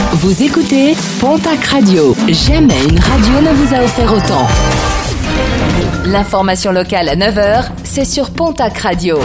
Vous écoutez Pontac Radio. Jamais une radio ne vous a offert autant. L'information locale à 9h, c'est sur Pontac Radio.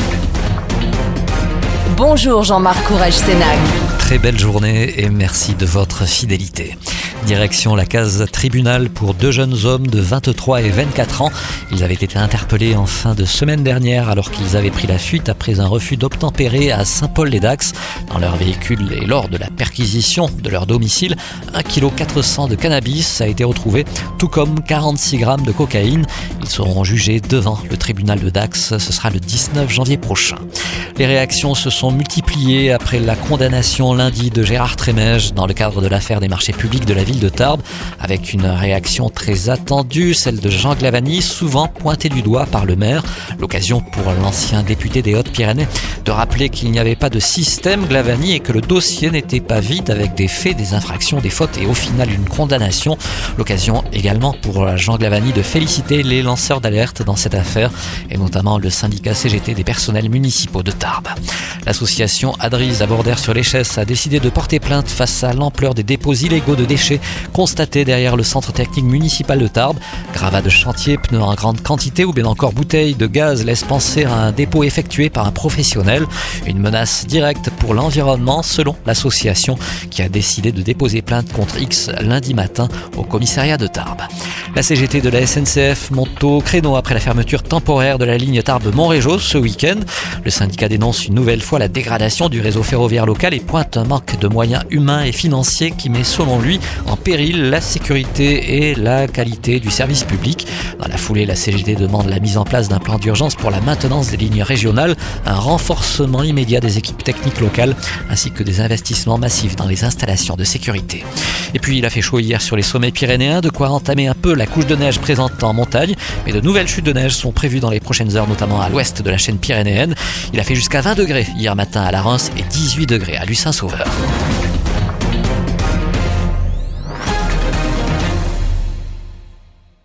Bonjour Jean-Marc Courage-Sénac. Très belle journée et merci de votre fidélité. Direction la case tribunal pour deux jeunes hommes de 23 et 24 ans. Ils avaient été interpellés en fin de semaine dernière alors qu'ils avaient pris la fuite après un refus d'obtempérer à Saint-Paul-les-Dax. Dans leur véhicule et lors de la perquisition de leur domicile, 1,4 kg de cannabis a été retrouvé, tout comme 46 grammes de cocaïne. Ils seront jugés devant le tribunal de Dax. Ce sera le 19 janvier prochain. Les réactions se sont multipliées après la condamnation lundi de Gérard Trémège dans le cadre de l'affaire des marchés publics de la ville de Tarbes, avec une réaction très attendue, celle de Jean Glavany, souvent pointé du doigt par le maire. L'occasion pour l'ancien député des Hautes-Pyrénées de rappeler qu'il n'y avait pas de système Glavany et que le dossier n'était pas vide avec des faits, des infractions, des fautes et au final une condamnation. L'occasion également pour Jean Glavany de féliciter les lanceurs d'alerte dans cette affaire et notamment le syndicat CGT des personnels municipaux de Tarbes. L'association Adrise à Bordères-sur-l'Échesse a décidé de porter plainte face à l'ampleur des dépôts illégaux de déchets constatés derrière le centre technique municipal de Tarbes. Gravats de chantier, pneus en grande quantité ou bien encore bouteilles de gaz laissent penser à un dépôt effectué par un professionnel. Une menace directe pour l'environnement selon l'association qui a décidé de déposer plainte contre X lundi matin au commissariat de Tarbes. La CGT de la SNCF monte au créneau après la fermeture temporaire de la ligne Tarbes-Montrégeau ce week-end. Le syndicat dénonce une nouvelle fois la dégradation du réseau ferroviaire local et pointe un manque de moyens humains et financiers qui met selon lui en péril la sécurité et la qualité du service public. Dans la foulée, la CGT demande la mise en place d'un plan d'urgence pour la maintenance des lignes régionales, un renforcement immédiat des équipes techniques locales ainsi que des investissements massifs dans les installations de sécurité. Et puis il a fait chaud hier sur les sommets pyrénéens, de quoi entamer un peu la couche de neige présente en montagne, mais de nouvelles chutes de neige sont prévues dans les prochaines heures, notamment à l'ouest de la chaîne pyrénéenne. Il a fait jusqu'à 20 degrés hier matin à La Reims et 18 degrés à Lucin-Sauveur.